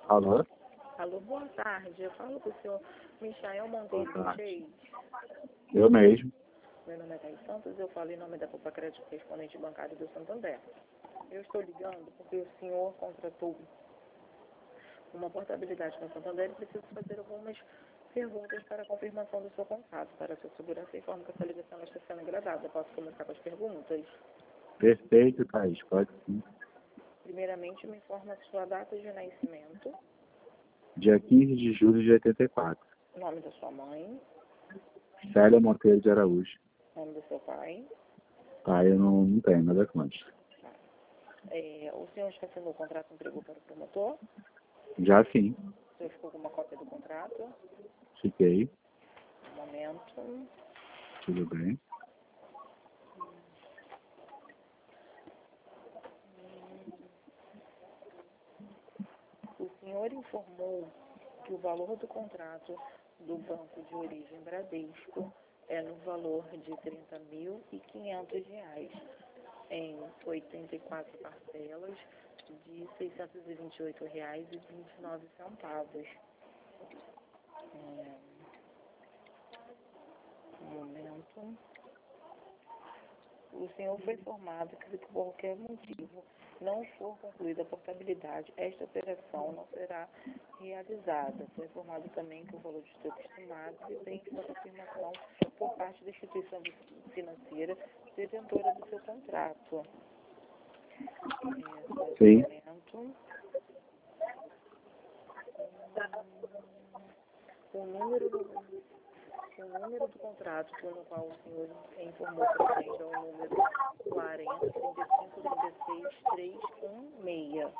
Alô? Alô, boa tarde. Eu falo com o senhor Michael Monteiro dos Reis. Eu mesmo. Meu nome é Thaís Santos, eu falo em nome da Copa Crédito Correspondente Bancário do Santander. Eu estou ligando porque o senhor contratou uma portabilidade no Santander e preciso fazer algumas perguntas para a confirmação do seu contrato. Para a sua segurança, informo que essa ligação está sendo gravada. Posso começar com as perguntas? Perfeito, Thaís. Pode sim. Primeiramente, me informa a sua data de nascimento, Dia 15 de julho de 84. nome da sua mãe, Célia Monteiro de Araújo. nome do seu pai. Tá, eu não tenho nada contra. O senhor já assinou o contrato e entregou para o promotor? Já sim. O senhor ficou com uma cópia do contrato? Fiquei. Um momento. Tudo bem. O senhor informou que o valor do contrato do banco de origem Bradesco é no valor de R$ 30.500 em 84 parcelas de R$ 628,29. Um momento. O senhor foi informado que, se por qualquer motivo não for concluída a portabilidade, esta operação não será realizada. Foi informado também que o valor de estoque estimado depende da confirmação por parte da instituição financeira detentora do seu contrato. Sim. O número do contrato no qual o senhor informou para a gente é o número 40-35-36-316.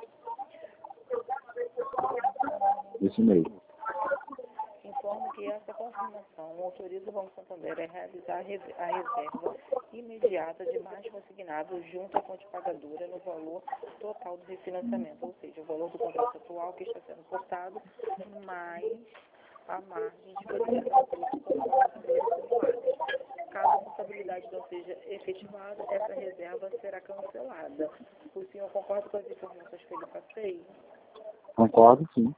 Isso mesmo. Informo que essa confirmação autoriza o Banco Santander a realizar a reserva imediata de mais consignado junto à fonte pagadora no valor total do refinanciamento, ou seja, o valor do contrato atual que está sendo cortado, mais a margem de bonificação conforme estipuladas. Caso a portabilidade não seja efetivada, essa reserva será cancelada. O senhor concorda com as informações que eu lhe passei? Concordo, sim.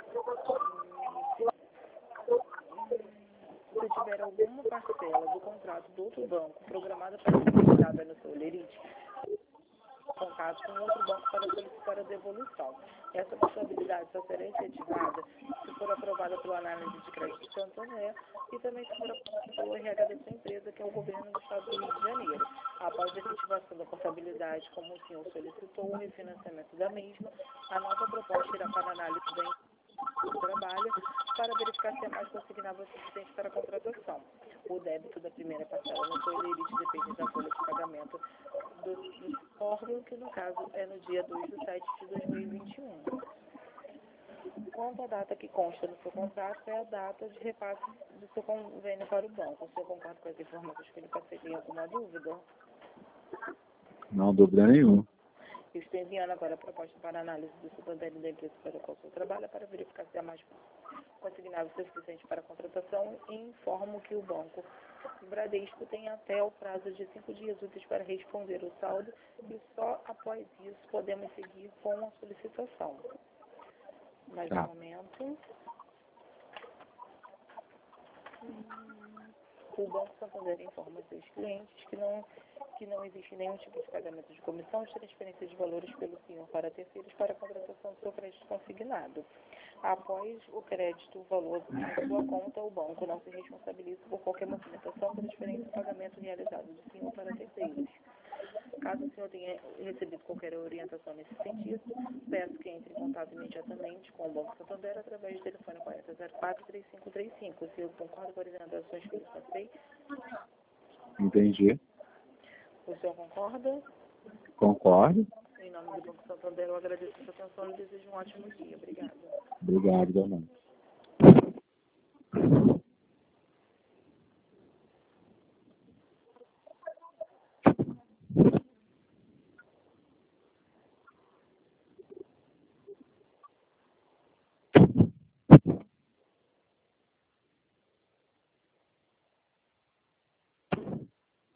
Se tiver alguma parcela do contrato do outro banco programada para ser quitada no seu lerite, contato com outro banco para solicitar a devolução. Essa possibilidade só será efetivada se for aprovada pela análise de crédito de Santander e também se for aprovada pelo RH da sua empresa, que é o governo do Estado do Rio de Janeiro. Após a efetivação da portabilidade, como o senhor solicitou o refinanciamento da mesma, a nova proposta irá para análise da do trabalho para verificar se é mais consignável o suficiente para a contratação. O débito da primeira parcela no seu lerite depende da folha de pagamento do órgão, que no caso é no dia 2/7/2021. Quanto à data que consta no seu contrato, é a data de repasse do seu convênio para o banco. O senhor concorda com as informações que ele passei? Tem alguma dúvida? Não dúvida nenhuma. Eu estou enviando agora a proposta para análise do Santander e da empresa para a qual o senhor trabalha para verificar se é mais consignável o suficiente para a contratação e informo que o banco Bradesco tem até o prazo de 5 dias úteis para responder o saldo e só após isso podemos seguir com a solicitação. Mais um momento. O Banco Santander informa seus clientes que não existe nenhum tipo de pagamento de comissão de transferência de valores pelo senhor para terceiros para a contratação do seu crédito consignado. Após o crédito, o valor em sua conta, o banco não se responsabiliza por qualquer movimentação, transferência ou pagamento realizado do senhor para terceiros. Caso o senhor tenha recebido qualquer orientação nesse sentido, peço que entre em contato imediatamente com o Banco Santander através do telefone 4004-3535. O senhor concorda com as orientações que eu passei? Entendi. O senhor concorda? Concordo. Em nome do Banco Santander, eu agradeço a sua atenção e desejo um ótimo dia. Obrigada. Obrigado, Dona.